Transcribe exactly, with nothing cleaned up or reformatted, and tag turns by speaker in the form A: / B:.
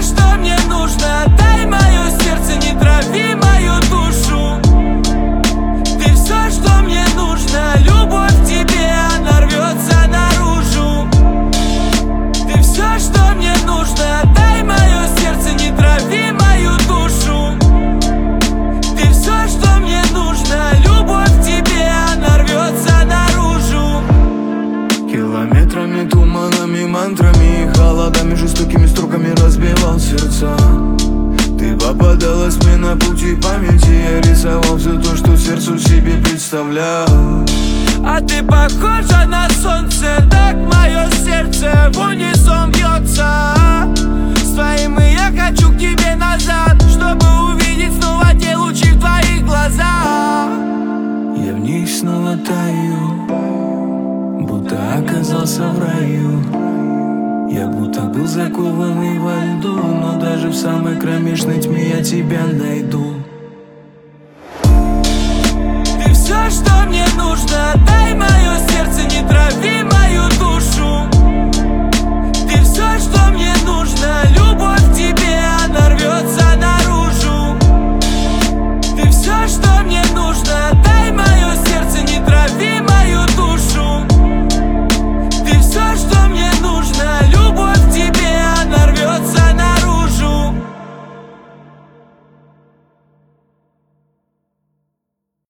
A: что мне нужно. Дай мое сердце, не трави мою душу. Ты все, что мне нужно. Любовь к тебе, она рвется наружу. Ты все, что мне нужно. Дай мое сердце, не трави мою душу. Ты все, что мне нужно. Любовь к тебе, она рвется наружу.
B: Километрами, туманами, мантрами и холодами, жестокими строками разбивал сердца. Ты попадалась мне на пути памяти, я рисовал все то, что сердцу себе представлял.
A: А ты похожа на солнце, так мое сердце в унисон бьется с твоим, и я хочу к тебе назад, чтобы увидеть снова те лучи в твоих глазах.
B: Я в них снова таю, будто оказался в раю. Я будто был закованный во льду, но даже в самой кромешной тьме я тебя найду.
A: Ты все, что мне нужно. Дай мое сердце, не трави